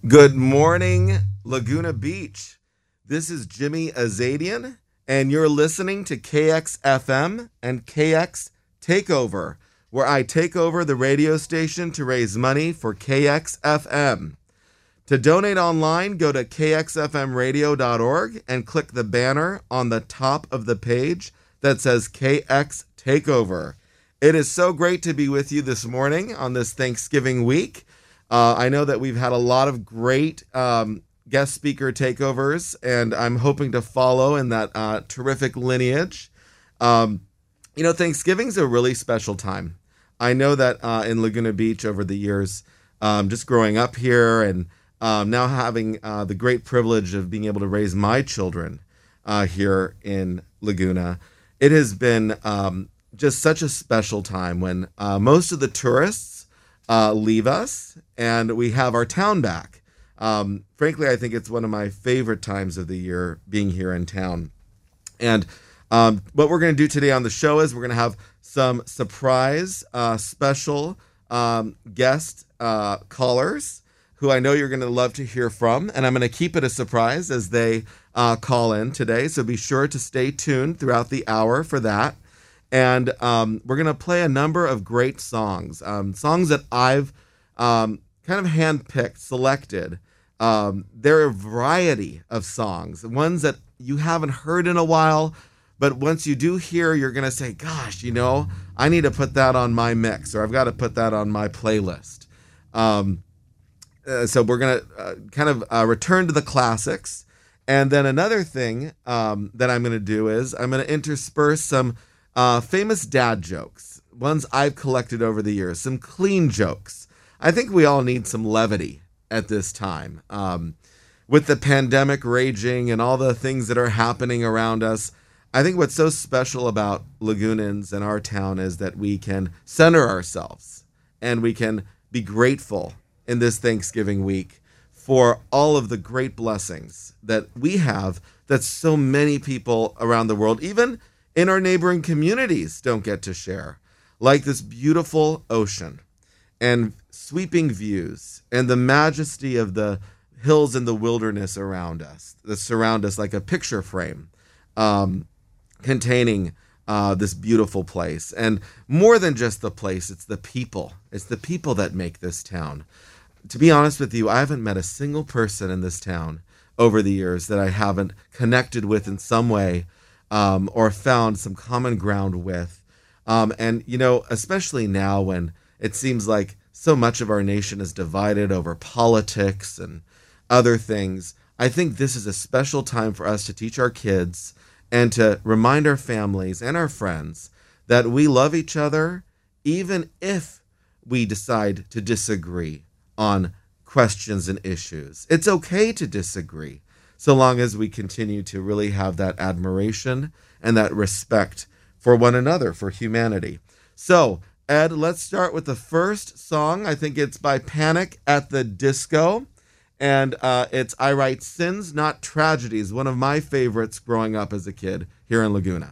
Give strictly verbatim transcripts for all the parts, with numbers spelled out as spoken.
Good morning, Laguna Beach. This is Jimmy Azadian, and you're listening to K X F M and K X Takeover, where I take over the radio station to raise money for K X F M. To donate online, go to k x f m radio dot org and click the banner on the top of the page that says K X Takeover. It is so great to be with you this morning on this Thanksgiving week. Uh, I know that we've had a lot of great um, guest speaker takeovers, and I'm hoping to follow in that uh, terrific lineage. Um, you know, Thanksgiving's a really special time. I know that uh, in Laguna Beach over the years, um, just growing up here and um, now having uh, the great privilege of being able to raise my children uh, here in Laguna, it has been um, just such a special time when uh, most of the tourists uh, leave us and we have our town back. Um, frankly, I think it's one of my favorite times of the year being here in town. And um, what we're going to do today on the show is we're going to have some surprise uh, special um, guest uh, callers who I know you're going to love to hear from. And I'm going to keep it a surprise as they uh, call in today. So be sure to stay tuned throughout the hour for that. And um, we're going to play a number of great songs, um, songs that I've um, kind of handpicked, selected. Um, there are a variety of songs, ones that you haven't heard in a while, but once you do hear, you're going to say, gosh, you know, I need to put that on my mix, or I've got to put that on my playlist. Um, uh, so we're going to uh, kind of uh, return to the classics. And then another thing um, that I'm going to do is I'm going to intersperse some uh, famous dad jokes, ones I've collected over the years, some clean jokes. I think we all need some levity at this time. Um, with the pandemic raging and all the things that are happening around us, I think what's so special about Lagunans and our town is that we can center ourselves and we can be grateful in this Thanksgiving week for all of the great blessings that we have that so many people around the world, even in our neighboring communities, don't get to share, like this beautiful ocean and sweeping views and the majesty of the hills and the wilderness around us that surround us like a picture frame um, containing uh, this beautiful place. And more than just the place, it's the people. It's the people that make this town. To be honest with you, I haven't met a single person in this town over the years that I haven't connected with in some way um, or found some common ground with. Um, and, you know, especially now when it seems like so much of our nation is divided over politics and other things, I think this is a special time for us to teach our kids and to remind our families and our friends that we love each other, even if we decide to disagree on questions and issues. It's okay to disagree, so long as we continue to really have that admiration and that respect for one another, for humanity. So, Ed, let's start with the first song. I think it's by Panic at the Disco. And uh, it's I Write Sins, Not Tragedies, one of my favorites growing up as a kid here in Laguna.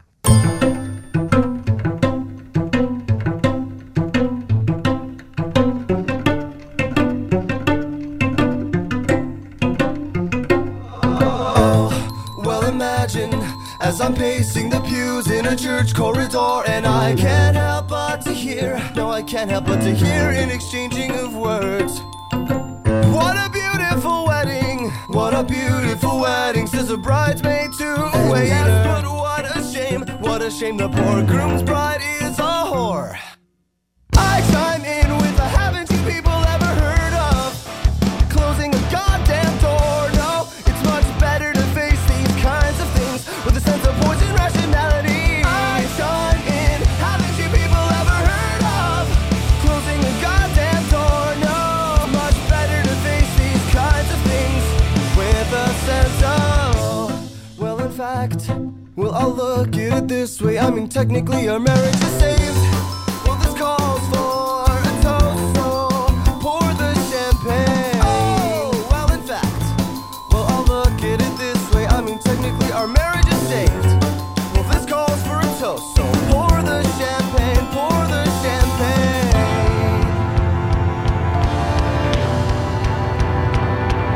Oh, well, imagine as I'm pacing the pews in a church corridor, and I can't help but to hear, no, I can't help but to hear an exchanging of words. What a beautiful wedding, what a beautiful wedding, says a bridesmaid to a waiter. Yes, but what a shame, what a shame, the poor groom's bride is a whore. I chime in with a haven't you people ever heard of closing a goddamn door? No, it's much better to face these kinds of things with a sense of poison rationality. I chime in, haven't you people ever heard of closing a goddamn door? No, much better to face these kinds of things with a sense of, well, in fact, well, I'll look at it this way. I mean, technically our marriage is saved. Well, this calls for a toast, so pour the champagne. Oh, well, in fact, well, I'll look at it this way. I mean, technically our marriage is saved. Well, this calls for a toast, so pour the champagne, pour the champagne.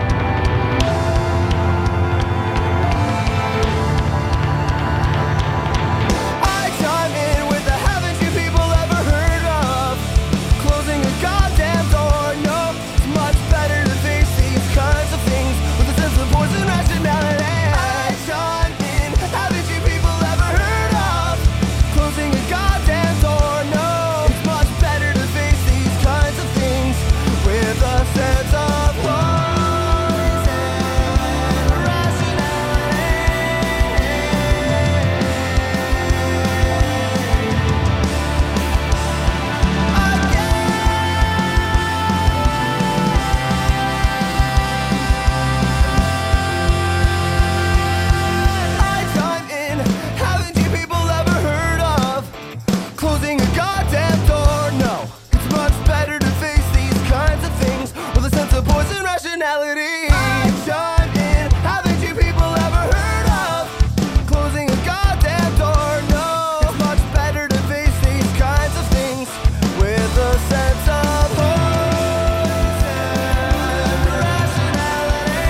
Shut in. Haven't you people ever heard of closing a goddamn door? No, it's much better to face these kinds of things with a sense of hope and rationality.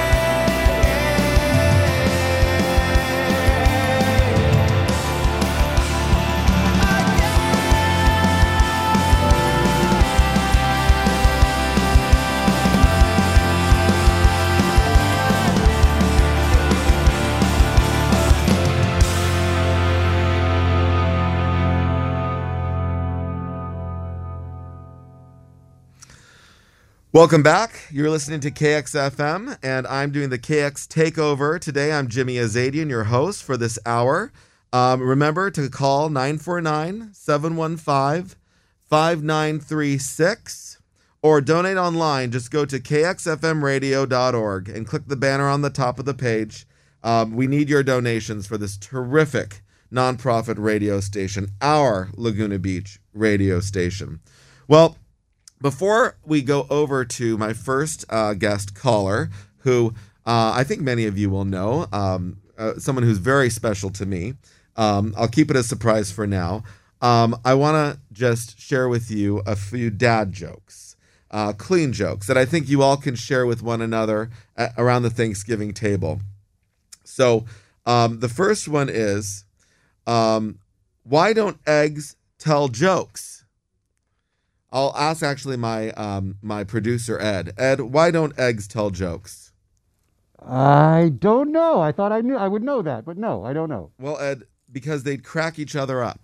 Welcome back. You're listening to K X F M, and I'm doing the K X Takeover. Today, I'm Jimmy Azadian, your host for this hour. Um, remember to call nine four nine, seven one five, five nine three six or donate online. Just go to k x f m radio dot org and click the banner on the top of the page. Um, we need your donations for this terrific nonprofit radio station, our Laguna Beach radio station. Well, before we go over to my first uh, guest caller, who uh, I think many of you will know, um, uh, someone who's very special to me, um, I'll keep it a surprise for now. Um, I want to just share with you a few dad jokes, uh, clean jokes that I think you all can share with one another at, around the Thanksgiving table. So um, the first one is, um, why don't eggs tell jokes? I'll ask actually my um, my producer, Ed. Ed, why don't eggs tell jokes? I don't know. I thought I knew I would know that, but no, I don't know. Well, Ed, because they'd crack each other up.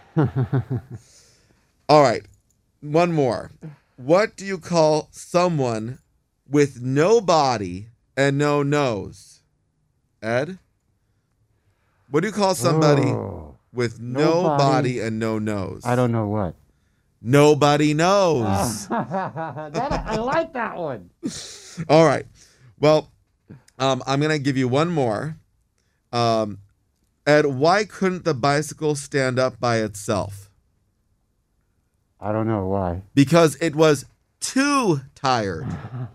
All right, one more. What do you call someone with no body and no nose? Ed? What do you call somebody Oh, with no no body. body and no nose? I don't know what. Nobody knows. That, I like that one. All right. Well, um, I'm going to give you one more. Um, Ed, why couldn't the bicycle stand up by itself? I don't know why. Because it was too tired.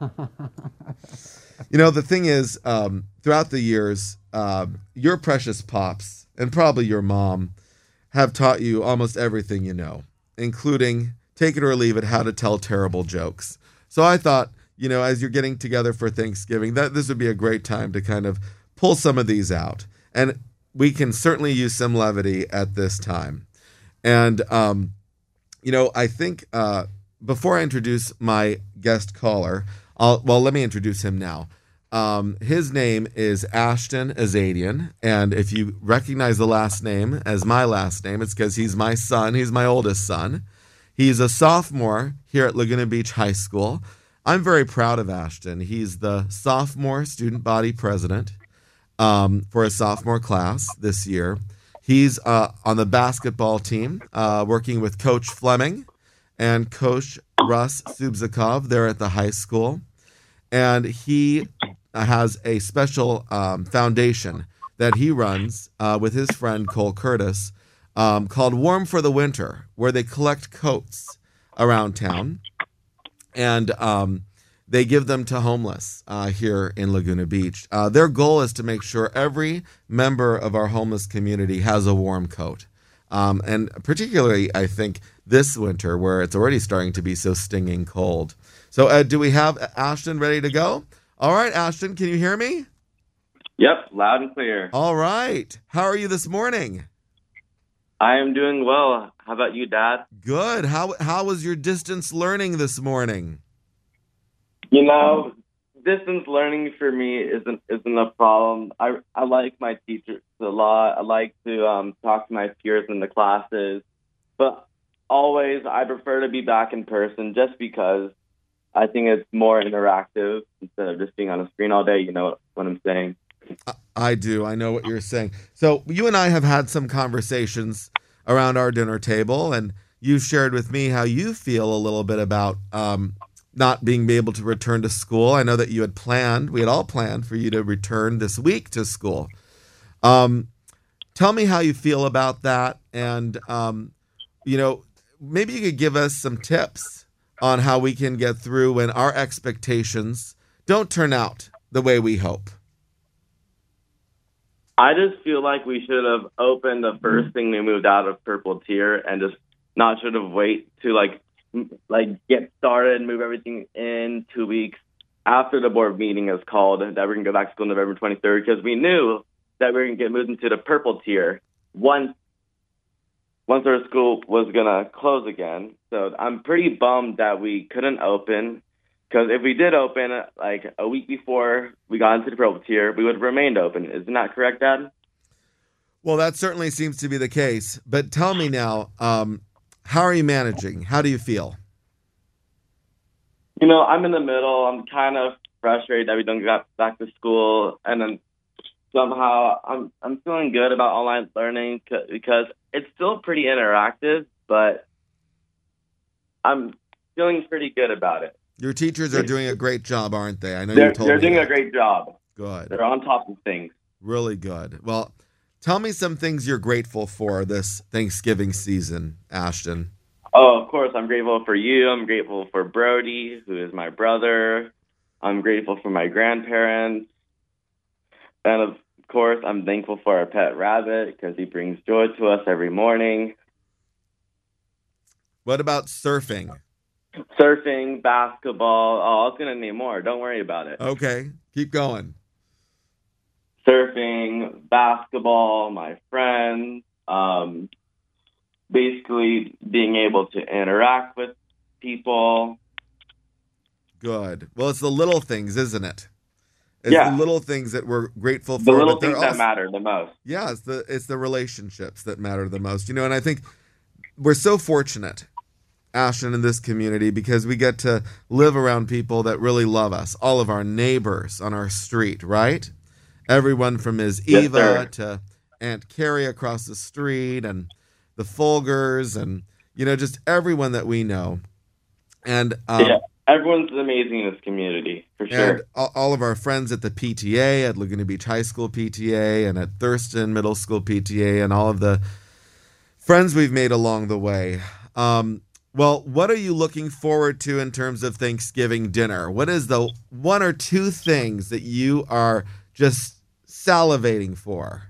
You know, the thing is, um, throughout the years, um, your precious pops, and probably your mom, have taught you almost everything you know, including, take it or leave it, how to tell terrible jokes. So I thought, you know, as you're getting together for Thanksgiving, that this would be a great time to kind of pull some of these out. And we can certainly use some levity at this time. And, um, you know, I think uh, before I introduce my guest caller, I'll, well, let me introduce him now. Um, his name is Ashton Azadian, and if you recognize the last name as my last name, it's because he's my son. He's my oldest son. He's a sophomore here at Laguna Beach High School. I'm very proud of Ashton. He's the sophomore student body president um, for a sophomore class this year. He's uh, on the basketball team, uh, working with Coach Fleming and Coach Russ Subzakov there at the high school. And he has a special um, foundation that he runs uh, with his friend Cole Curtis um, called Warm for the Winter, where they collect coats around town and um, they give them to homeless uh, here in Laguna Beach. Uh, their goal is to make sure every member of our homeless community has a warm coat. Um, and particularly, I think, this winter where it's already starting to be so stinging cold. So, Ed, do we have Ashton ready to go? All right, Ashton, can you hear me? Yep, loud and clear. All right. How are you this morning? I am doing well. How about you, Dad? Good. How how was your distance learning this morning? You know, distance learning for me isn't isn't a problem. I I like my teachers a lot. I like to um, talk to my peers in the classes, but always I prefer to be back in person just because I think it's more interactive instead of just being on a screen all day. You know what I'm saying? I do. I know what you're saying. So you and I have had some conversations around our dinner table, and you shared with me how you feel a little bit about um, not being able to return to school. I know that you had planned, we had all planned for you to return this week to school. Um, tell me how you feel about that. And, um, you know, maybe you could give us some tips on how we can get through when our expectations don't turn out the way we hope? I just feel like we should have opened the first thing we moved out of Purple Tier and just not should have wait to like m- like get started and move everything in two weeks after the board meeting is called that we're gonna go back to school November twenty-third, because we knew that we were gonna get moved into the Purple Tier once once our school was gonna close again. So I'm pretty bummed that we couldn't open. Because if we did open like a week before we got into the Purple Tier, we would have remained open. Isn't that correct, Dad? Well, that certainly seems to be the case. But tell me now, um, how are you managing? How do you feel? You know, I'm in the middle. I'm kind of frustrated that we don't get back to school. And then somehow I'm I'm feeling good about online learning c- because it's still pretty interactive, but I'm feeling pretty good about it. Your teachers are doing a great job, aren't they? I know They're, you told they're me doing that. a great job. Good. They're on top of things. Really good. Well, tell me some things you're grateful for this Thanksgiving season, Ashton. Oh, of course, I'm grateful for you. I'm grateful for Brody, who is my brother. I'm grateful for my grandparents. And of course, I'm thankful for our pet rabbit because he brings joy to us every morning. What about surfing? Surfing, basketball. Oh, I was going to name more. Don't worry about it. Okay, keep going. Surfing, basketball, my friends, um, basically being able to interact with people. Good. Well, it's the little things, isn't it? It's Yeah. the little things that we're grateful for. The little but they're things that also- matter the most. Yeah, it's the it's the relationships that matter the most. You know, and I think we're so fortunate, Ashton, in this community because we get to live around people that really love us. All of our neighbors on our street, right? Everyone from Miz Yes, Eva sir. to Aunt Carrie across the street and the Folgers and, you know, just everyone that we know. And um, yeah, everyone's amazing in this community, for sure. and all all of our friends at the P T A, at Laguna Beach High School P T A, and at Thurston Middle School P T A, and all of the friends we've made along the way. Um, well, what are you looking forward to in terms of Thanksgiving dinner? What is the one or two things that you are just salivating for?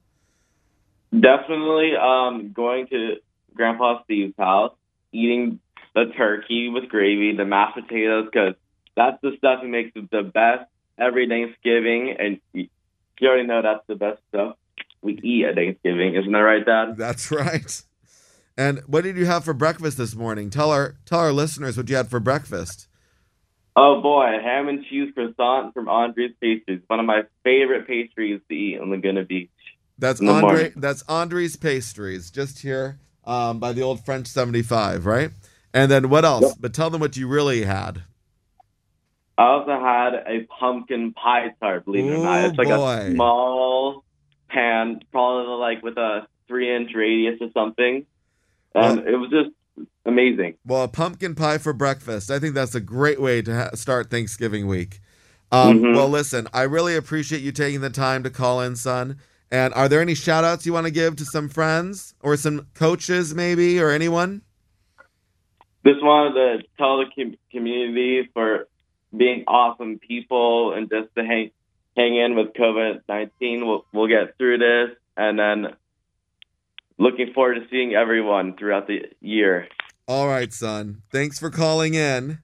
Definitely um, going to Grandpa Steve's house, eating the turkey with gravy, the mashed potatoes, because that's the stuff that makes it the best every Thanksgiving. And you you already know that's the best stuff we eat at Thanksgiving. Isn't that right, Dad? That's right. And what did you have for breakfast this morning? Tell our tell our listeners what you had for breakfast. Oh, boy, ham and cheese croissant from Andre's Pastries, one of my favorite pastries to eat in Laguna Beach. That's In the Andre. morning. That's Andre's Pastries, just here um, by the old French seventy-five, right? And then what else? Yep. But tell them what you really had. I also had a pumpkin pie tart, believe it or not. Ooh, It's like boy. a small pan, probably like with a three-inch radius or something. And Well- it was just amazing. Well, a pumpkin pie for breakfast. I think that's a great way to ha- start Thanksgiving week. Um, Mhm. Well, listen, I really appreciate you taking the time to call in, son. And are there any shout outs you want to give to some friends or some coaches, maybe, or anyone? Just wanted to tell the com- community for being awesome people and just to hang hang in with COVID nineteen. We'll, we'll get through this. And then looking forward to seeing everyone throughout the year. All right, son. Thanks for calling in.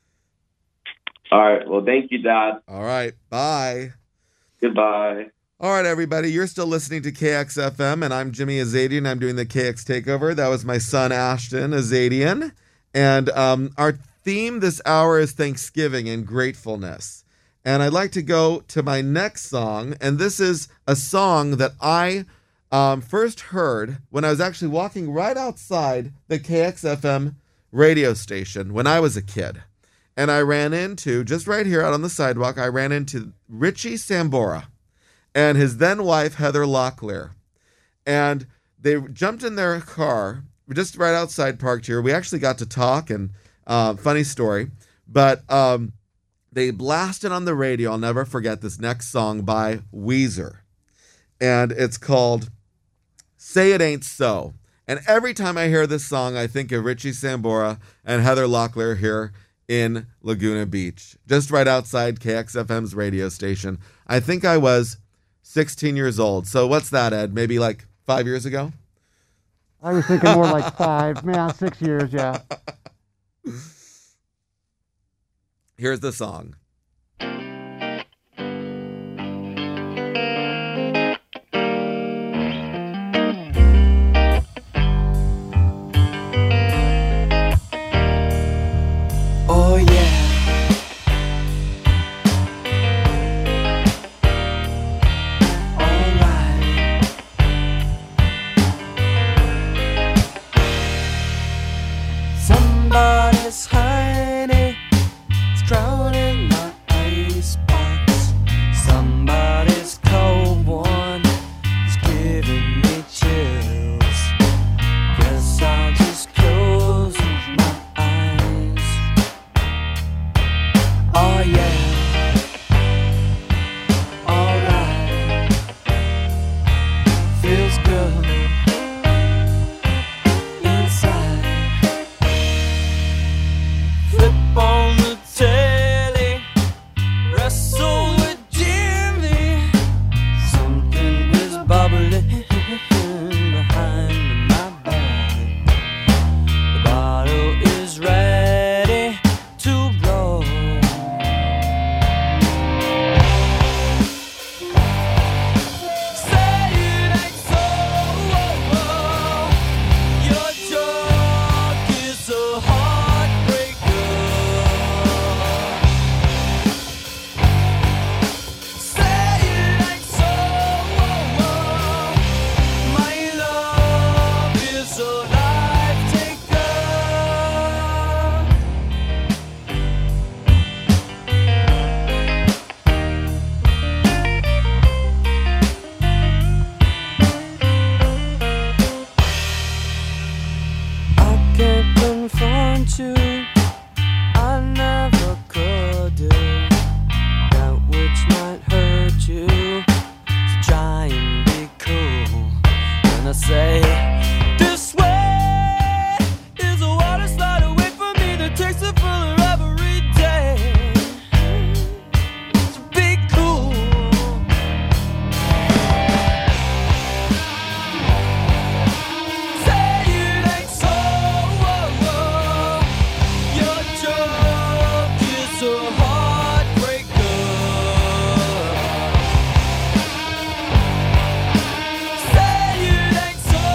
All right. Well, thank you, Dad. All right. Bye. Goodbye. All right, everybody. You're still listening to K X F M, and I'm Jimmy Azadian. I'm doing the K X Takeover. That was my son, Ashton Azadian. And um, our theme this hour is Thanksgiving and gratefulness. And I'd like to go to my next song. And this is a song that I um, first heard when I was actually walking right outside the K X F M radio station when I was a kid. And I ran into, just right here out on the sidewalk, I ran into Richie Sambora and his then wife, Heather Locklear. And they jumped in their car, just right outside parked here. We actually got to talk, and uh, funny story. But um, they blasted on the radio, I'll never forget, this next song by Weezer. And it's called Say It Ain't So. And every time I hear this song, I think of Richie Sambora and Heather Locklear here in Laguna Beach, just right outside K X F M's radio station. I think I was sixteen years old. So what's that, Ed? Maybe like five years ago? I was thinking more like five, man, six years, yeah. Here's the song. Oh yeah. Alright. Somebody's hiding, it's drowning my icebox. Somebody's cold one is giving me chills. Guess I'll just close my eyes. Oh yeah, alright, feels good inside. Flip on the telly, wrestle with Jimmy. Something is bubbling behind my back. The bottle is ready to blow. Say it ain't so. Your joke is a heartbreaker. Say it ain't so. My love is a life taker. I can't confront you, I never could do that which might hurt you. So try and be cool when I say this way is a water slide away from me that takes it fuller every day. So be cool. Say it ain't so. Your joke is a heartbreaker. Say it ain't so.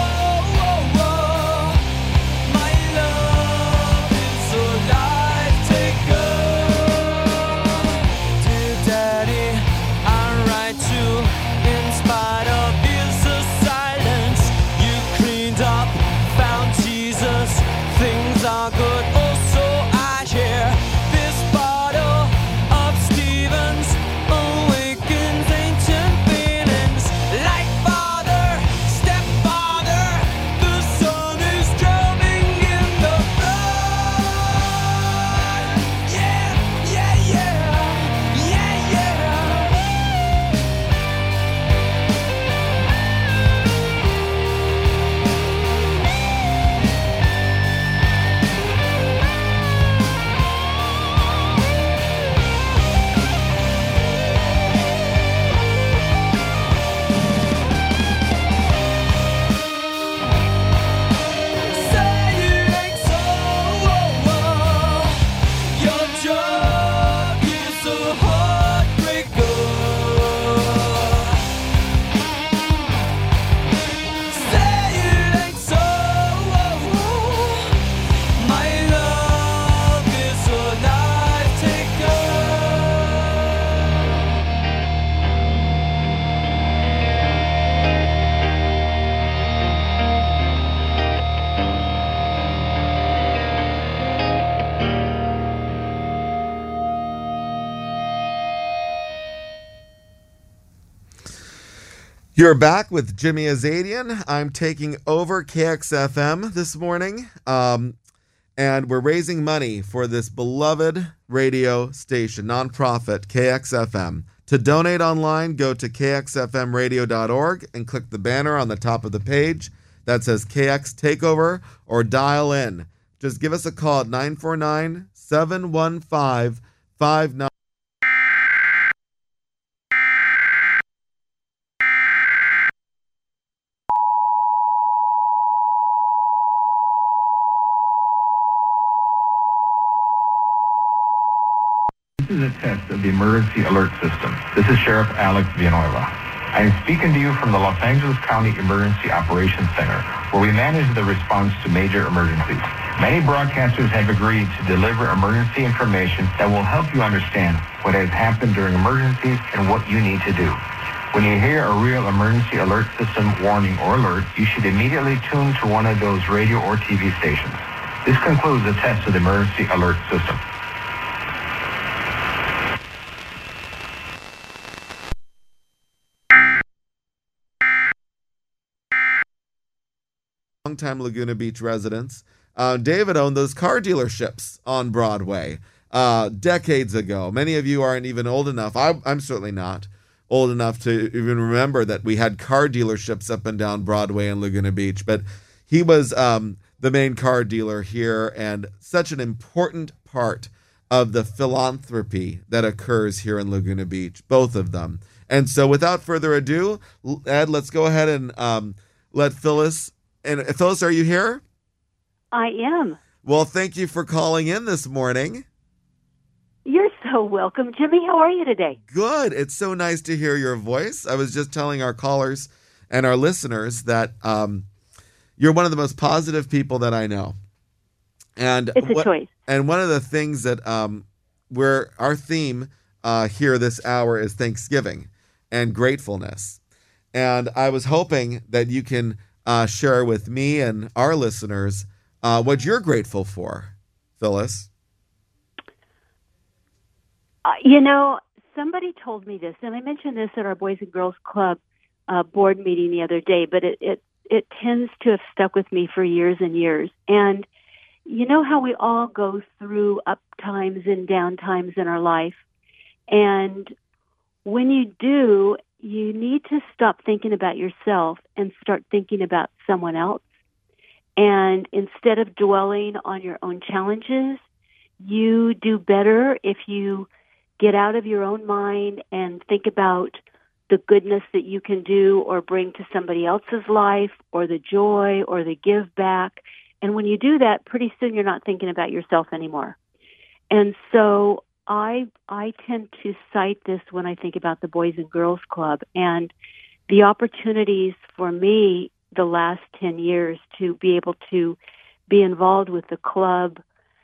My love is a life taker. Dear Daddy, I write you in spite of his silence. You cleaned up, found Jesus, things are good. Also, I hear this bottle of Stevens awakens ancient feelings. Like father, stepfather, the sun is drowning in the blood. Yeah, yeah, yeah, yeah, yeah. Say it ain't so. Your joke is a heartbreaker. Say it ain't so. My love is a life taker. You're back with Jimmy Azadian. I'm taking over K X F M this morning, um, and we're raising money for this beloved radio station, nonprofit K X F M. To donate online, go to k x f m radio dot org and click the banner on the top of the page that says K X Takeover, or dial in. Just give us a call at nine four nine, seven one five, five nine. This is a test of the emergency alert system. This is Sheriff Alex Villanueva. I am speaking to you from the Los Angeles County Emergency Operations Center, where we manage the response to major emergencies. Many broadcasters have agreed to deliver emergency information that will help you understand what has happened during emergencies and what you need to do. When you hear a real emergency alert system warning or alert, you should immediately tune to one of those radio or T V stations. This concludes the test of the emergency alert system. Longtime Laguna Beach residents. Uh, David owned those car dealerships on Broadway uh, decades ago. Many of you aren't even old enough. I, I'm certainly not old enough to even remember that we had car dealerships up and down Broadway in Laguna Beach. But he was um, the main car dealer here, and such an important part of the philanthropy that occurs here in Laguna Beach, both of them. And so without further ado, Ed, let's go ahead and um, let Phyllis. And Phyllis, are you here? I am. Well, thank you for calling in this morning. You're so welcome. Jimmy, how are you today? Good. It's so nice to hear your voice. I was just telling our callers and our listeners that um, you're one of the most positive people that I know. And it's a what, choice. And one of the things that um, we're, our theme uh, here this hour is Thanksgiving and gratefulness. And I was hoping that you can Uh, share with me and our listeners uh, what you're grateful for, Phyllis. Uh, you know, somebody told me this, and I mentioned this at our Boys and Girls Club uh, board meeting the other day, but it, it, it tends to have stuck with me for years and years. And you know how we all go through up times and down times in our life. And when you do, you need to stop thinking about yourself and start thinking about someone else. And instead of dwelling on your own challenges, you do better if you get out of your own mind and think about the goodness that you can do or bring to somebody else's life, or the joy or the give back. And when you do that, pretty soon you're not thinking about yourself anymore. And so I I tend to cite this when I think about the Boys and Girls Club and the opportunities for me the last ten years to be able to be involved with the club,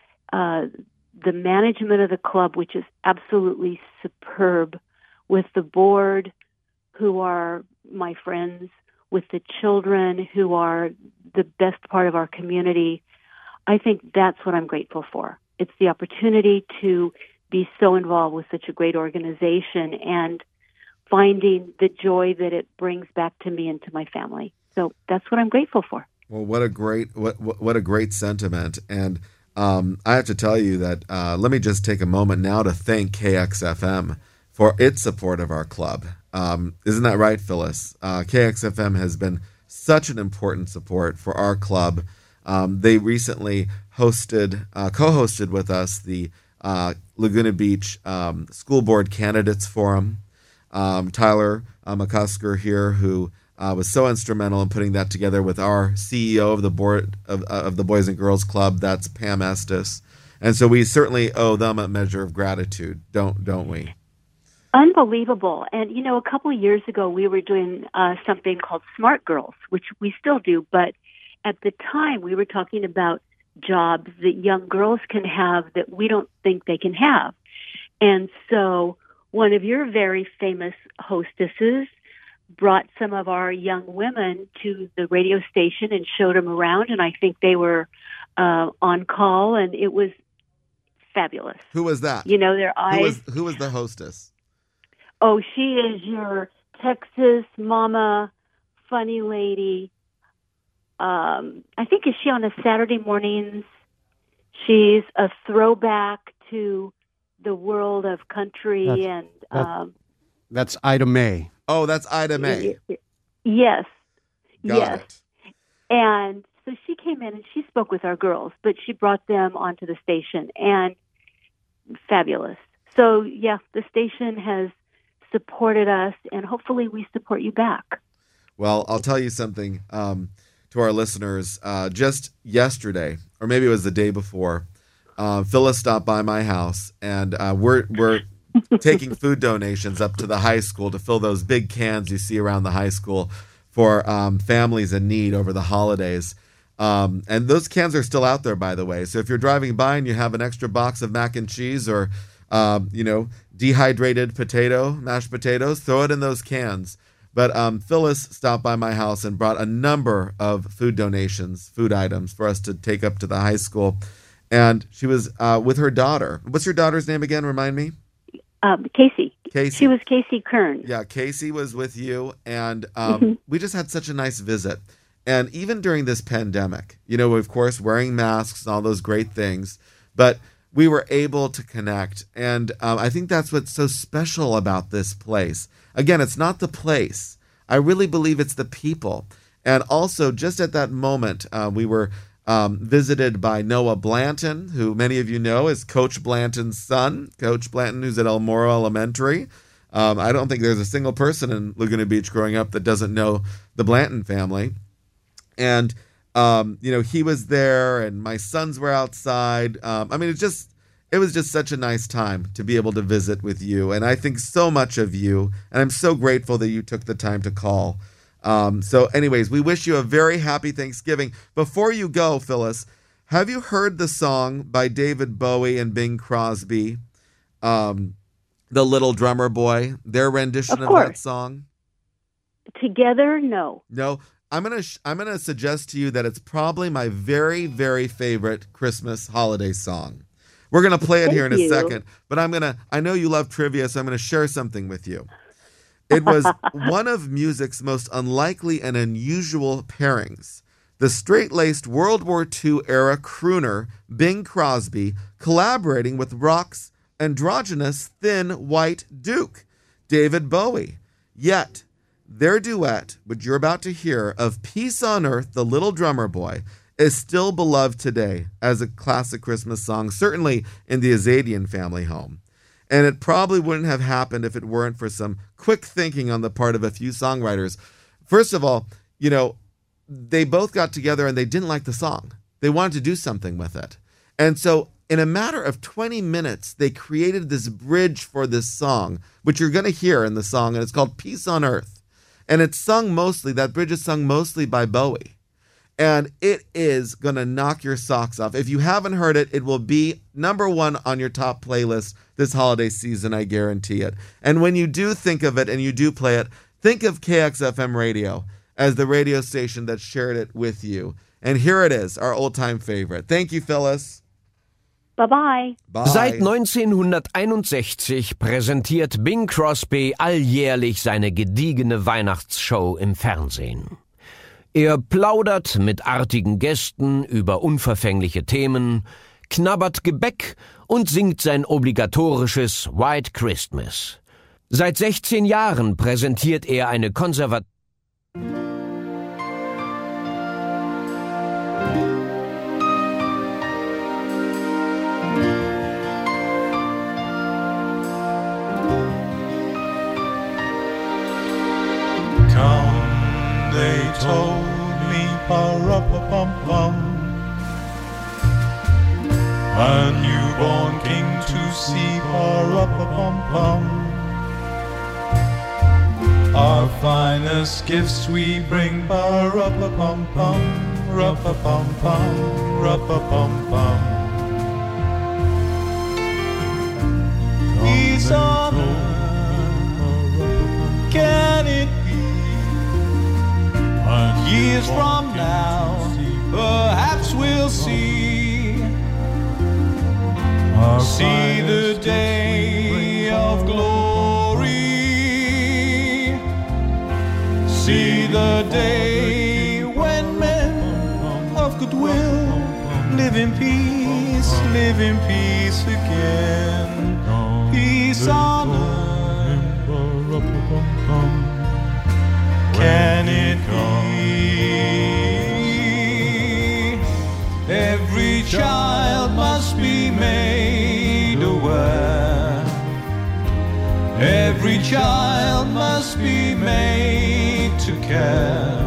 uh, the management of the club, which is absolutely superb, with the board, who are my friends, with the children, who are the best part of our community. I think that's what I'm grateful for. It's the opportunity to be so involved with such a great organization and finding the joy that it brings back to me and to my family. So that's what I'm grateful for. Well, what a great what what, what a great sentiment. And um, I have to tell you that uh, let me just take a moment now to thank K X F M for its support of our club. Um, isn't that right, Phyllis? Uh, K X F M has been such an important support for our club. Um, they recently hosted, uh, co-hosted with us the Uh, Laguna Beach um, School Board Candidates Forum. Um, Tyler uh, McCusker here, who uh, was so instrumental in putting that together with our C E O of the board of, uh, of the Boys and Girls Club. That's Pam Estes, and so we certainly owe them a measure of gratitude, don't don't we? Unbelievable. And you know, a couple of years ago, we were doing uh, something called Smart Girls, which we still do, but at the time, we were talking about jobs that young girls can have that we don't think they can have. And so one of your very famous hostesses brought some of our young women to the radio station and showed them around, and I think they were uh, on call, and it was fabulous. Who was that? You know, their eyes. Who was, who was the hostess? Oh, she is your Texas mama, funny lady. Um, I think, is she on a Saturday mornings? She's a throwback to the world of country. That's, and that, um, that's Ida May. Oh, that's Ida May. Yes. Got yes. it. And so she came in and she spoke with our girls, but she brought them onto the station. And fabulous. So, yeah, the station has supported us, and hopefully we support you back. Well, I'll tell you something um, to our listeners. Uh, just yesterday, or maybe it was the day before, uh, Phyllis stopped by my house, and uh, we're we're taking food donations up to the high school to fill those big cans you see around the high school for um, families in need over the holidays. Um, and those cans are still out there, by the way. So if you're driving by and you have an extra box of mac and cheese or, um, you know, dehydrated potato, mashed potatoes, throw it in those cans. But um, Phyllis stopped by my house and brought a number of food donations, food items for us to take up to the high school. And she was uh, with her daughter. What's your daughter's name again? Remind me. Um, Casey. Casey. She was Casey Kern. Yeah, Casey was with you, and um, Mhm. we just had such a nice visit. And even during this pandemic, you know, of course, wearing masks and all those great things, but we were able to connect. And um, I think that's what's so special about this place. Again, it's not the place. I really believe it's the people. And also, just at that moment, uh, we were Um, visited by Noah Blanton, who many of you know is Coach Blanton's son, Coach Blanton, who's at El Moro Elementary. Um, I don't think there's a single person in Laguna Beach growing up that doesn't know the Blanton family. And, um, you know, he was there and my sons were outside. Um, I mean, it just, it was just such a nice time to be able to visit with you. And I think so much of you, and I'm so grateful that you took the time to call. Um, so anyways, we wish you a very happy Thanksgiving. Before you go, Phyllis, have you heard the song by David Bowie and Bing Crosby, um, The Little Drummer Boy, their rendition of, of that song? Together, no. No, I'm going to sh- I'm going to suggest to you that it's probably my very, very favorite Christmas holiday song. We're going to play it Thank here in a you. second, but I'm going to, I know you love trivia, so I'm going to share something with you. It was one of music's most unlikely and unusual pairings. The straight-laced World War Two era crooner Bing Crosby collaborating with rock's androgynous thin white Duke, David Bowie. Yet, their duet, which you're about to hear, of Peace on Earth, The Little Drummer Boy, is still beloved today as a classic Christmas song, certainly in the Azadian family home. And it probably wouldn't have happened if it weren't for some quick thinking on the part of a few songwriters. First of all, you know, they both got together and they didn't like the song. They wanted to do something with it. And so in a matter of twenty minutes, they created this bridge for this song, which you're going to hear in the song, and it's called Peace on Earth. And it's sung mostly, that bridge is sung mostly by Bowie. And it is going to knock your socks off. If you haven't heard it, it will be number one on your top playlist this holiday season, I guarantee it. And when you do think of it and you do play it, think of K X F M Radio as the radio station that shared it with you. And here it is, our old-time favorite. Thank you, Phyllis. Bye-bye. Bye. Seit neunzehnhunderteinundsechzig präsentiert Bing Crosby alljährlich seine gediegene Weihnachtsshow im Fernsehen. Er plaudert mit artigen Gästen über unverfängliche Themen, knabbert Gebäck und singt sein obligatorisches White Christmas. Seit sechzehn Jahren präsentiert er eine konservative Come, they told me, pa-ra-pa-pum-pum, a newborn king to see, pa-ra-pa-pum-pum. Our finest gifts we bring, pa-ra-pa-pum-pum, ra-pa-pum-pum, ra-pa-pum-pum. Peace on earth, can it be? Years from now, perhaps we'll see, see the day of glory, see the day when men of goodwill live in peace, live in peace again. Peace on earth, can it be? Every child must be made aware must be made to care,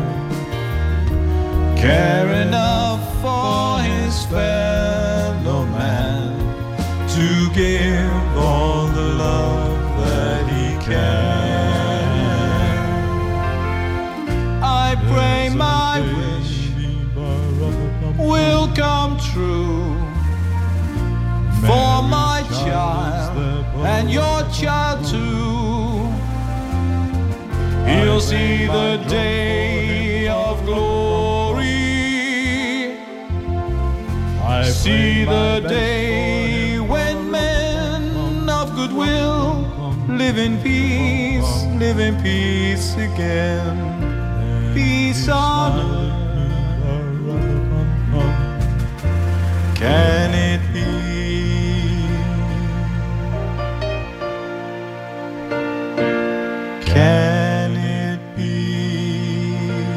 care enough for his fellow man, to give all the love that he can. I pray my wish will come true for my child and your child too. He'll see the day of glory, I see the day when men of goodwill live in peace, live in peace again. Peace on earth. Can it be? Can it be?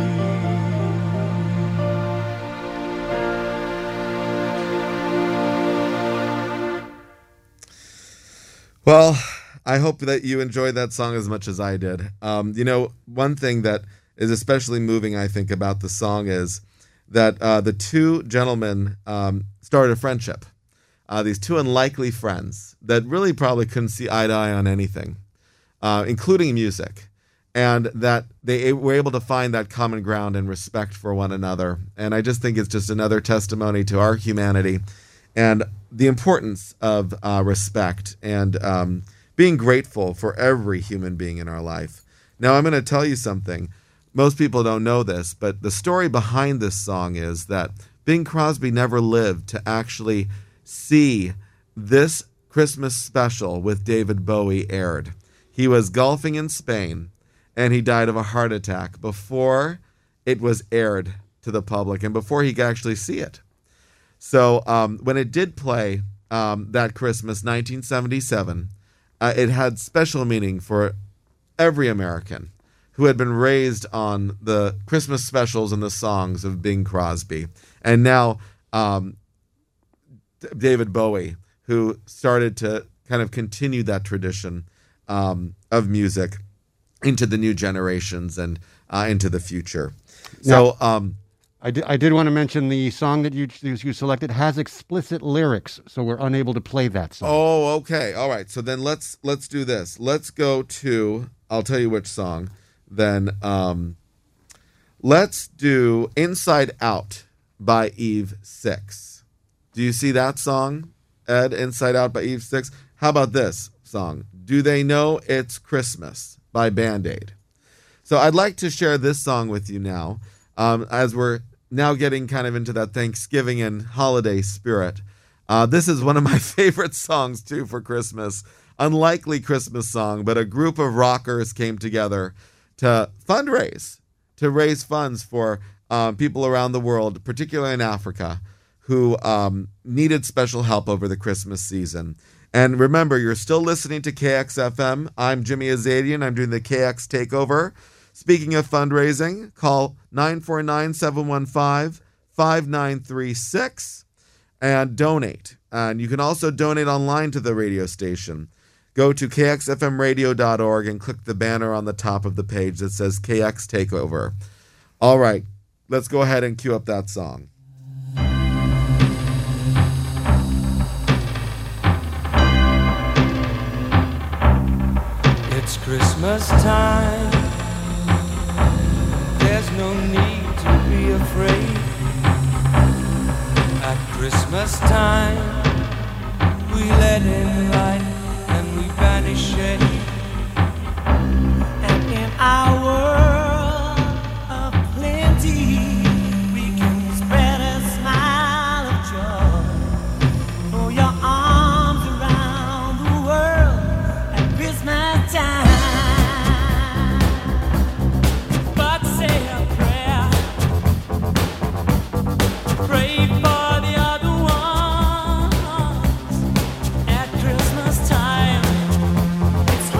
Well, I hope that you enjoyed that song as much as I did. Um, you know, one thing that is especially moving, I think, about the song is that uh, the two gentlemen um, started a friendship. Uh, these two unlikely friends that really probably couldn't see eye to eye on anything, uh, including music, and that they were able to find that common ground and respect for one another. And I just think it's just another testimony to our humanity and the importance of uh, respect and um, being grateful for every human being in our life. Now, I'm going to tell you something. Most people don't know this, but the story behind this song is that Bing Crosby never lived to actually see this Christmas special with David Bowie aired. He was golfing in Spain, and he died of a heart attack before it was aired to the public and before he could actually see it. So um, when it did play um, that Christmas, nineteen seventy-seven, uh, it had special meaning for every American who had been raised on the Christmas specials and the songs of Bing Crosby. And now um, David Bowie, who started to kind of continue that tradition um, of music into the new generations and uh, into the future. So um, I did, I did want to mention the song that you you selected has explicit lyrics, so we're unable to play that song. Oh, okay. All right. So then let's let's do this. Let's go to, I'll tell you which song. Then um, let's do Inside Out by Eve Six. Do you see that song, Ed? Inside Out by Eve Six. How about this song? Do They Know It's Christmas by Band-Aid. So I'd like to share this song with you now, um, as we're now getting kind of into that Thanksgiving and holiday spirit. Uh, this is one of my favorite songs, too, for Christmas. Unlikely Christmas song, but a group of rockers came together to fundraise, to raise funds for um, people around the world, particularly in Africa, who um, needed special help over the Christmas season. And remember, you're still listening to K X F M. I'm Jimmy Azadian. I'm doing the K X Takeover. Speaking of fundraising, call nine four nine, seven one five, five nine three six and donate. And you can also donate online to the radio station. Go to K X F M radio dot org and click the banner on the top of the page that says K X Takeover. All right, let's go ahead and cue up that song. It's Christmas time. There's no need to be afraid. At Christmas time, we let in light and we banish shade. And in our world of plenty, we can spread a smile of joy. Throw your arms around the world at Christmas time. But say a prayer, pray for the other ones. At Christmas time, it's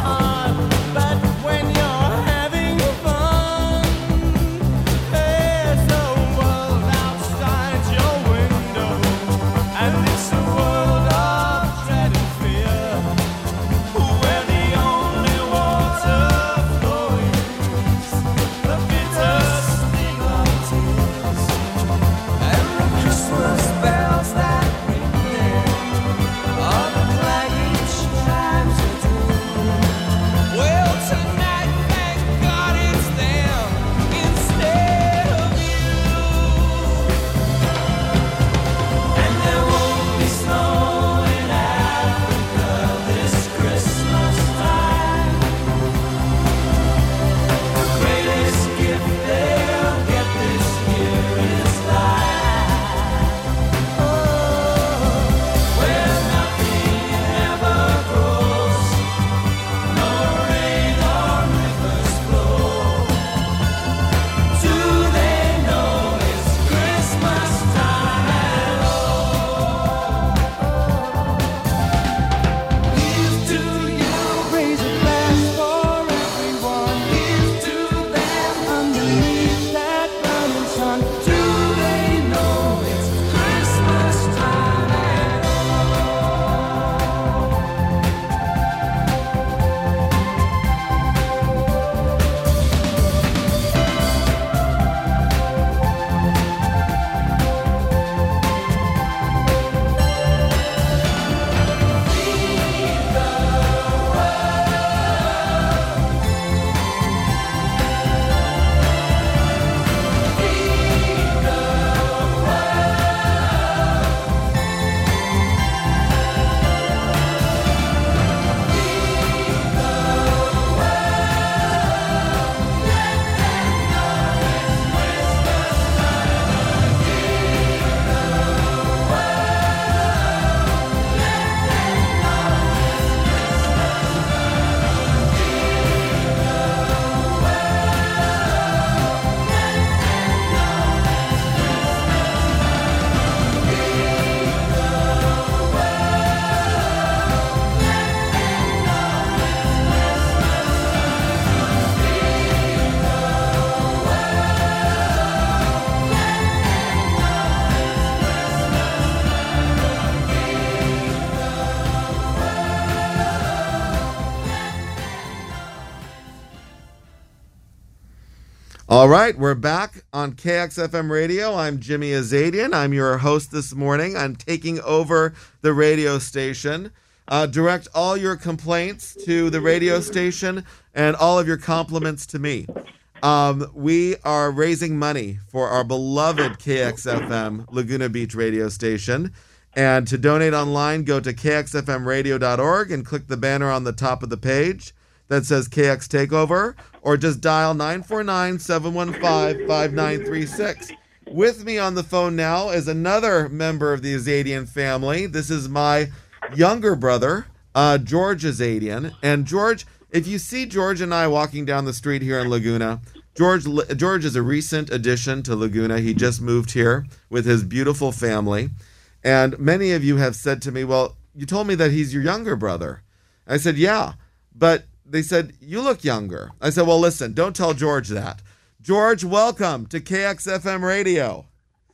All right, we're back on K X F M Radio. I'm Jimmy Azadian. I'm your host this morning. I'm taking over the radio station. Uh, direct all your complaints to the radio station and all of your compliments to me. Um, we are raising money for our beloved K X F M Laguna Beach radio station. And to donate online, go to K X F M radio dot org and click the banner on the top of the page that says K X Takeover, or just dial nine four nine, seven one five, five nine three six. With me on the phone now is another member of the Azadian family. This is my younger brother, uh, George Azadian. And George, if you see George and I walking down the street here in Laguna, George George is a recent addition to Laguna. He just moved here with his beautiful family. And many of you have said to me, well, you told me that he's your younger brother. I said, yeah, but they said, you look younger. I said, well, listen, don't tell George that. George, welcome to K X F M Radio.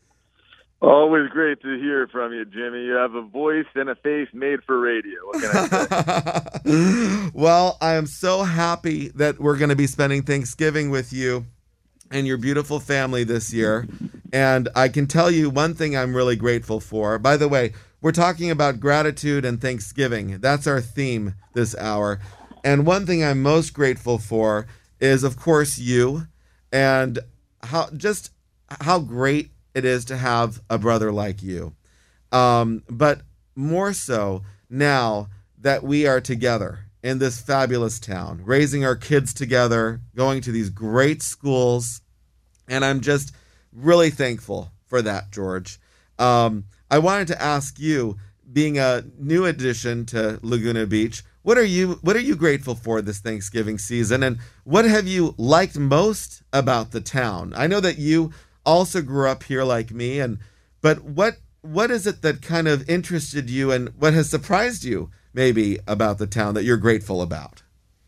Always great to hear from you, Jimmy. You have a voice and a face made for radio. What can I say? Well, I am so happy that we're going to be spending Thanksgiving with you and your beautiful family this year. And I can tell you one thing I'm really grateful for. By the way, we're talking about gratitude and Thanksgiving. That's our theme this hour. And one thing I'm most grateful for is, of course, you and how just how great it is to have a brother like you. Um, but more so now that we are together in this fabulous town, raising our kids together, going to these great schools. And I'm just really thankful for that, George. Um, I wanted to ask you, being a new addition to Laguna Beach, what are you what are you grateful for this Thanksgiving season, and what have you liked most about the town? I know that you also grew up here like me, and but what what is it that kind of interested you, and what has surprised you maybe about the town that you're grateful about?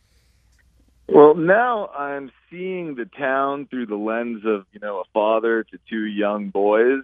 Well, now I'm seeing the town through the lens of, you know, a father to two young boys,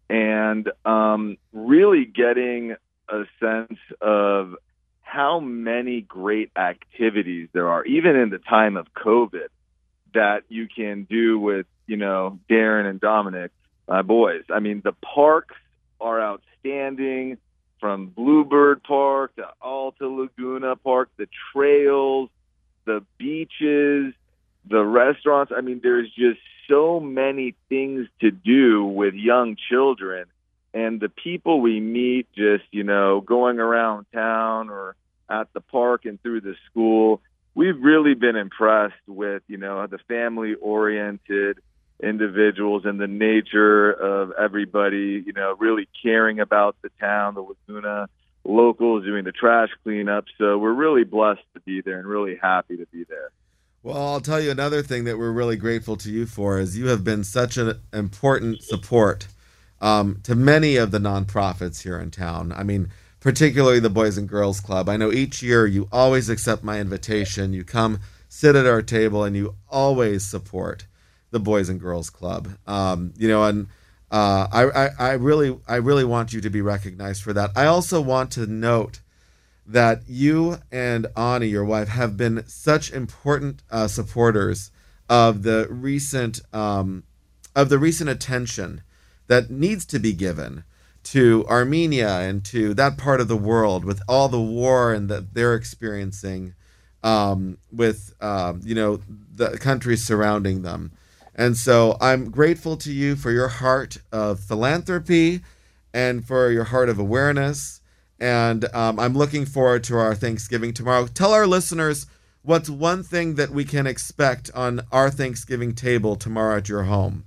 and um, really getting a sense of how many great activities there are, even in the time of COVID, that you can do with, you know, Darren and Dominic, my boys. I mean, the parks are outstanding, from Bluebird Park to Alta Laguna Park, the trails, the beaches, the restaurants. I mean, there's just so many things to do with young children. And the people we meet just, you know, going around town or at the park and through the school, we've really been impressed with, you know, the family-oriented individuals and the nature of everybody, you know, really caring about the town, the Laguna locals doing the trash cleanup. So we're really blessed to be there and really happy to be there. Well, I'll tell you another thing that we're really grateful to you for is you have been such an important support um, to many of the nonprofits here in town. I mean, particularly the Boys and Girls Club. I know each year you always accept my invitation. You come sit at our table and you always support the Boys and Girls Club. Um, you know, and uh, I, I, I really, I really want you to be recognized for that. I also want to note that you and Ani, your wife, have been such important uh, supporters of the recent, um, of the recent attention that needs to be given to Armenia and to that part of the world with all the war and that they're experiencing um, with, um, you know, the countries surrounding them. And so I'm grateful to you for your heart of philanthropy and for your heart of awareness. And um, I'm looking forward to our Thanksgiving tomorrow. Tell our listeners what's one thing that we can expect on our Thanksgiving table tomorrow at your home.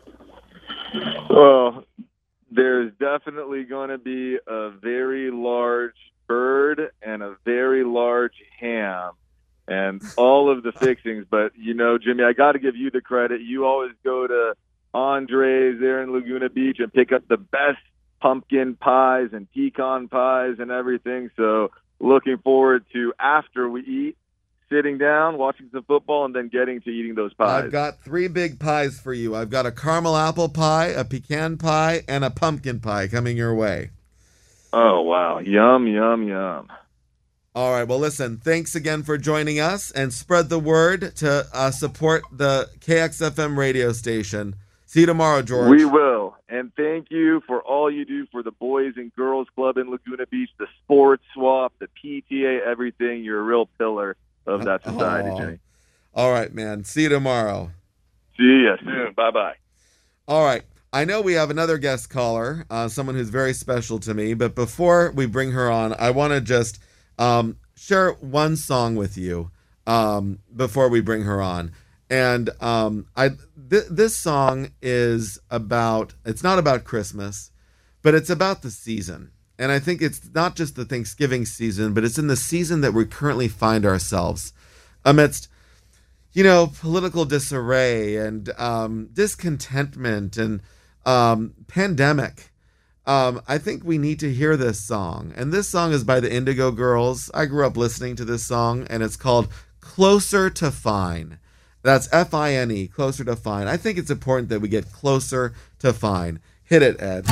Well, there's definitely going to be a very large bird and a very large ham and all of the fixings. But, you know, Jimmy, I got to give you the credit. You always go to Andre's there in Laguna Beach and pick up the best pumpkin pies and pecan pies and everything. So looking forward to, after we eat, sitting down, watching some football, and then getting to eating those pies. I've got three big pies for you. I've got a caramel apple pie, a pecan pie, and a pumpkin pie coming your way. Oh, wow. Yum, yum, yum. All right. Well, listen, thanks again for joining us, and spread the word to uh, support the K X F M radio station. See you tomorrow, George. We will. And thank you for all you do for the Boys and Girls Club in Laguna Beach, the sports swap, the P T A, everything. You're a real pillar of that society, Oh. Jenny. All right, man. See you tomorrow. See you soon. Bye-bye. All right. I know we have another guest caller, uh, someone who's very special to me, but before we bring her on, I want to just um, share one song with you um, before we bring her on. And um, I th- this song is about, it's not about Christmas, but it's about the season. And I think it's not just the Thanksgiving season, but it's in the season that we currently find ourselves amidst, you know, political disarray and um, discontentment and um, pandemic. Um, I think we need to hear this song. And this song is by the Indigo Girls. I grew up listening to this song, and it's called Closer to Fine. That's F I N E, Closer to Fine. I think it's important that we get closer to fine. Hit it, Ed.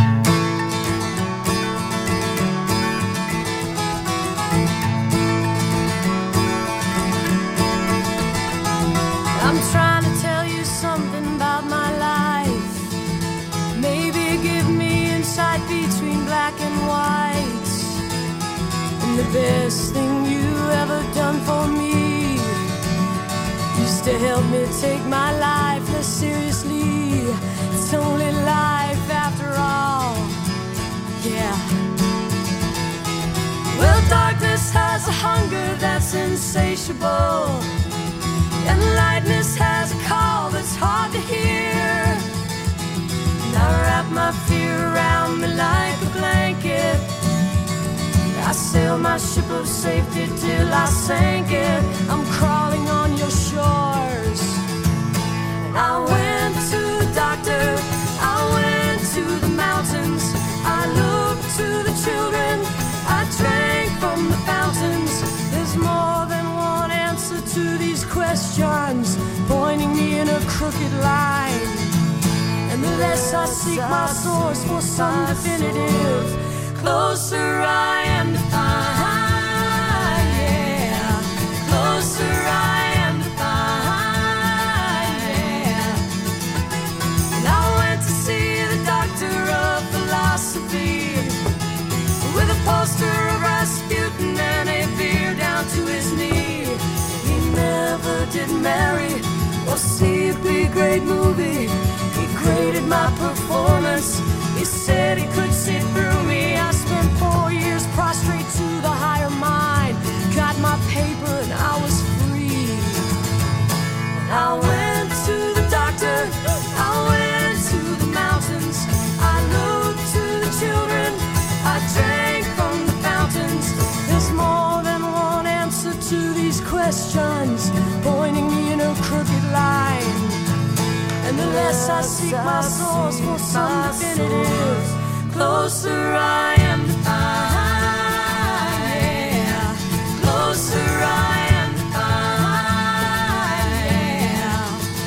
I'm trying to tell you something about my life. Maybe give me insight between black and white. And the best thing you ever done for me used to help me take my life less seriously. It's only life after all. Yeah. Well, darkness has a hunger that's insatiable, and lightness has a call that's hard to hear. And I wrap my fear around me like a blanket. I sail my ship of safety till I sank it. I'm crawling on your shores. And I went to the doctor, I went to the mountains, I looked to the children, I drank from the fountains. There's more than one answer to these questions, pointing me in a crooked line. And the less I seek my source for some definitive, closer I am to find, yeah. Closer I am to find, yeah. And I went to see the doctor of philosophy, with a poster of Rasputin and a beer down to his knee. He never did marry or see a big great movie. He graded my performance. He said he could see through me. I spent four years prostrate to the higher mind. Got my paper and I was free. And I went to the doctor, I went to the mountains, I looked to the children, I drank from the fountains. There's more than one answer to these questions, pointing me in a crooked line. And the less I seek my source for some definitive, closer I am to find, yeah. Closer I am to find, yeah.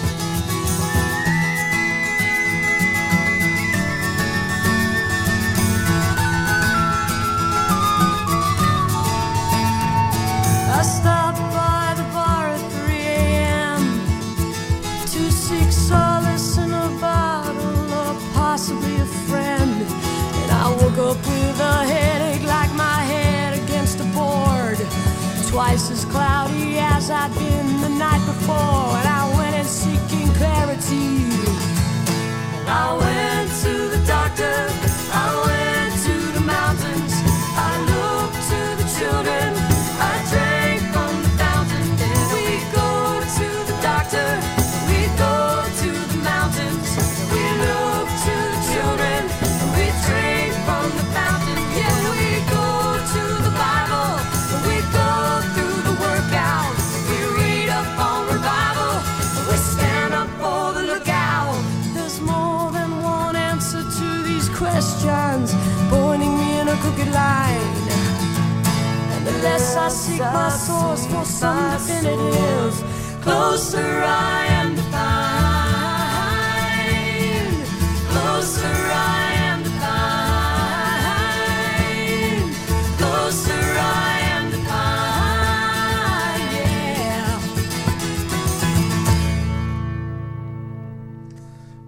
I stopped by the bar at three a.m. to seek solace in a bottle or possibly a friend. And I woke up with a headache like my head against a board, twice as cloudy as I'd been the night before. And I went in seeking clarity. And I went to the doctor, I went to the mountains, I looked to the children, I drank from the fountain. And we go to the doctor, we go to the mountains, we look to the children, we drink from the fountain. Yeah, we go to the Bible, we go through the workout, we read up on revival, we stand up for the lookout. There's more than one answer to these questions, pointing me in a crooked line. And the less I seek my source for some definitive, closer I am to find, closer I am to find, closer I am to find.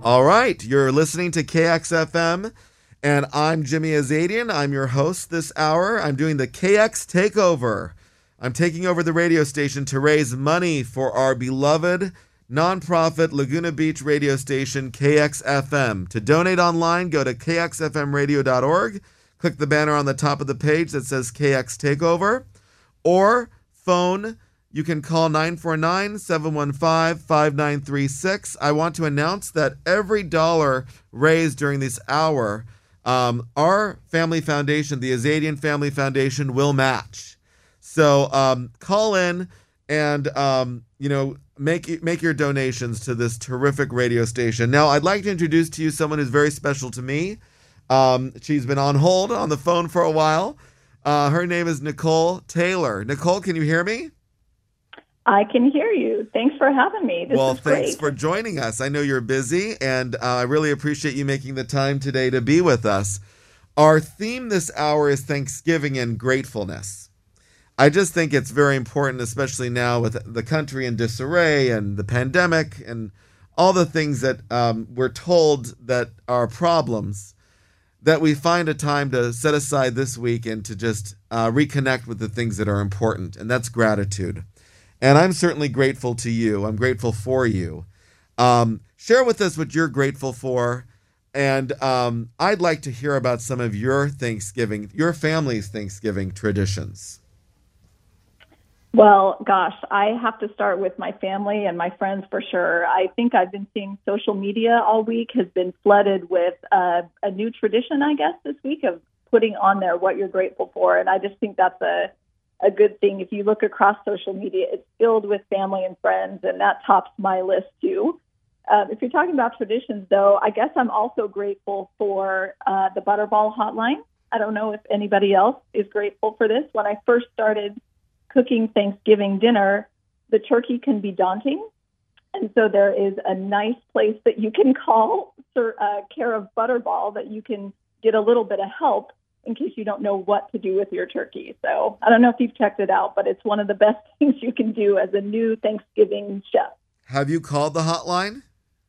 All right. You're listening to K X F M, and I'm Jimmy Azadian. I'm your host this hour. I'm doing the K X Takeover. I'm taking over the radio station to raise money for our beloved nonprofit Laguna Beach radio station, K X F M. To donate online, go to k x f m radio dot org. Click the banner on the top of the page that says K X Takeover. Or phone, you can call nine four nine, seven one five, five nine three six. I want to announce that every dollar raised during this hour, um, our family foundation, the Azadian Family Foundation, will match. So um, call in and, um, you know, make make your donations to this terrific radio station. Now, I'd like to introduce to you someone who's very special to me. Um, she's been on hold on the phone for a while. Uh, her name is Nicole Taylor. Nicole, can you hear me? I can hear you. Thanks for having me. This well, is great. Thanks for joining us. I know you're busy, and uh, I really appreciate you making the time today to be with us. Our theme this hour is Thanksgiving and gratefulness. I just think it's very important, especially now with the country in disarray and the pandemic and all the things that um, we're told that are problems, that we find a time to set aside this week and to just uh, reconnect with the things that are important, and that's gratitude. And I'm certainly grateful to you. I'm grateful for you. Um, share with us what you're grateful for, and um, I'd like to hear about some of your Thanksgiving, your family's Thanksgiving traditions. Well, gosh, I have to start with my family and my friends for sure. I think I've been seeing social media all week has been flooded with uh, a new tradition, I guess, this week of putting on there what you're grateful for. And I just think that's a, a good thing. If you look across social media, it's filled with family and friends, and that tops my list too. Uh, if you're talking about traditions, though, I guess I'm also grateful for uh, the Butterball Hotline. I don't know if anybody else is grateful for this. When I first started cooking Thanksgiving dinner, the turkey can be daunting. And so there is a nice place that you can call for uh, care of Butterball that you can get a little bit of help in case you don't know what to do with your turkey. So I don't know if you've checked it out, but it's one of the best things you can do as a new Thanksgiving chef. Have you called the hotline?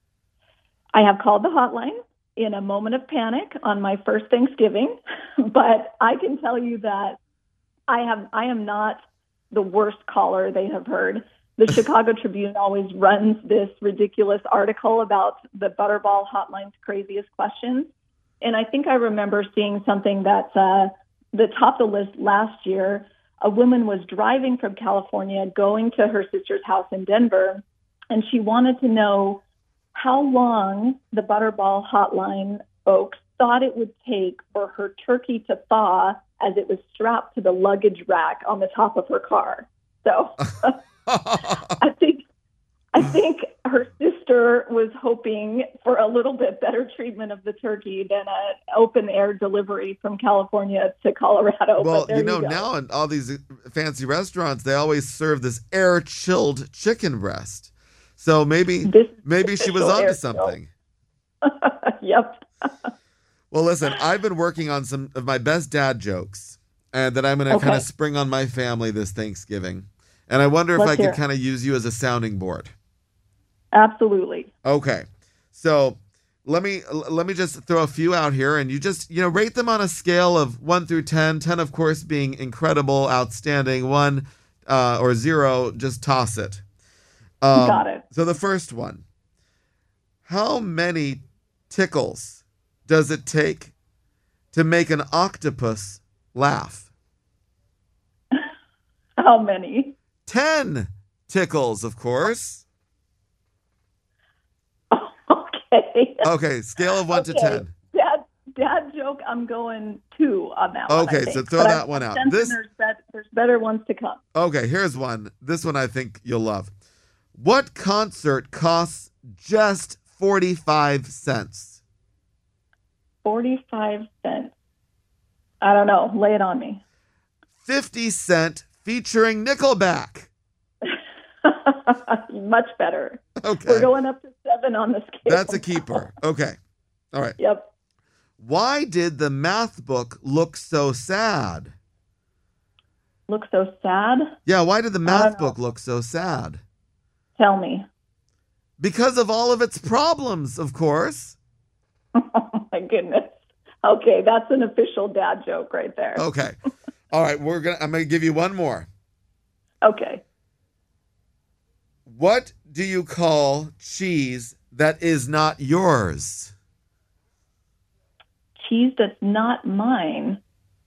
I have called the hotline in a moment of panic on my first Thanksgiving, but I can tell you that I have I am not the worst caller they have heard. The Chicago Tribune always runs this ridiculous article about the Butterball Hotline's craziest questions. And I think I remember seeing something that uh, the top of the list last year, a woman was driving from California, going to her sister's house in Denver, and she wanted to know how long the Butterball Hotline folks thought it would take for her turkey to thaw as it was strapped to the luggage rack on the top of her car. So I think I think her sister was hoping for a little bit better treatment of the turkey than an open air delivery from California to Colorado. Well, but there you know, you go. now in all these fancy restaurants, they always serve this air chilled chicken breast. So maybe This maybe she was official onto air something. Yep. Well, listen, I've been working on some of my best dad jokes, and that I'm going to Okay. kind of spring on my family this Thanksgiving. And I wonder if Let's I hear could it. kind of use you as a sounding board. Absolutely. Okay. So let me let me just throw a few out here, and you just, you know, rate them on a scale of one through ten. ten, of course, being incredible, outstanding. One uh, or zero, just toss it. Um, Got it. So the first one. How many tickles does it take to make an octopus laugh? How many? Ten tickles, of course. Okay. Okay, scale of one to Okay. ten. Dad, dad joke, I'm going two on that one. I Okay, think. so throw But that I'm one out. sensing This- There's, bet- there's better ones to come. Okay, here's one. This one I think you'll love. What concert costs just forty-five cents? forty-five cents. I don't know. Lay it on me. fifty cent featuring Nickelback. Much better. Okay. We're going up to seven on the scale. That's a keeper. Okay. All right. Yep. Why did the math book look so sad? Look so sad? Yeah, why did the I math don't know. book look so sad? Tell me. Because of all of its problems, of course. Oh my goodness. Okay, that's an official dad joke right there. Okay. All right, we're gonna I'm gonna give you one more. Okay. What do you call cheese that is not yours? Cheese that's not mine.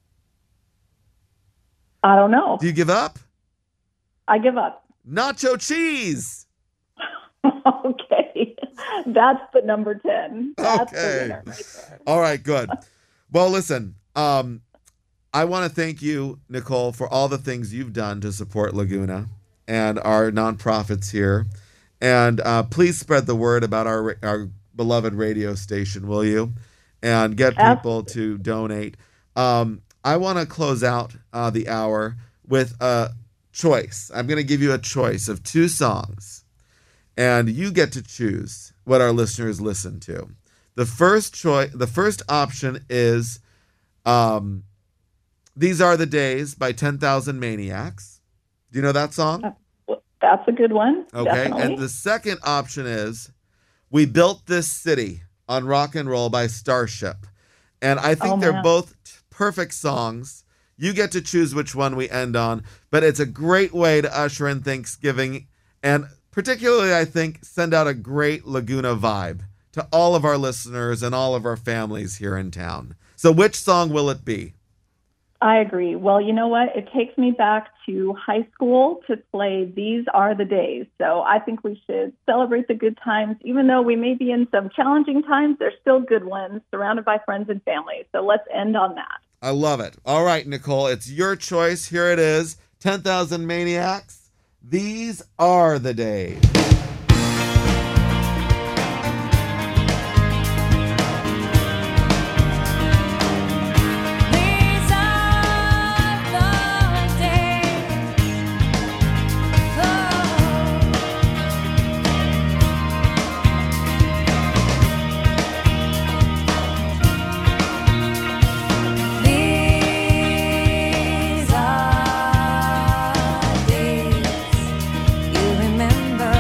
I don't know. Do you give up? I give up. Nacho cheese. Okay. That's the number ten. That's Okay. the winner right there. All right, good. Well, listen, um, I want to thank you, Nicole, for all the things you've done to support Laguna and our nonprofits here. And uh, please spread the word about our our beloved radio station, will you? And get people Absolutely. to donate. Um, I want to close out uh, the hour with a choice. I'm going to give you a choice of two songs, and you get to choose what our listeners listen to. The first choice, the first option is um, "These Are the Days" by ten thousand Maniacs. Do you know that song? That's a good one. Okay. Definitely. And the second option is "We Built This City" on Rock and Roll by Starship. And I think Oh, they're man. both t- perfect songs. You get to choose which one we end on, but it's a great way to usher in Thanksgiving, and particularly, I think, send out a great Laguna vibe to all of our listeners and all of our families here in town. So which song will it be? I agree. Well, you know what? It takes me back to high school to play These Are the Days. So I think we should celebrate the good times. Even though we may be in some challenging times, they're still good ones, surrounded by friends and family. So let's end on that. I love it. All right, Nicole, it's your choice. Here it is. ten thousand Maniacs. These Are the Days. These are the days. These are days you remember.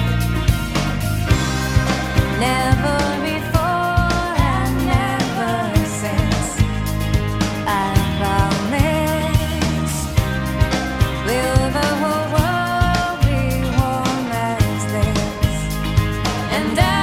Never before and never since. I promise. Will the whole world be warm as this? And I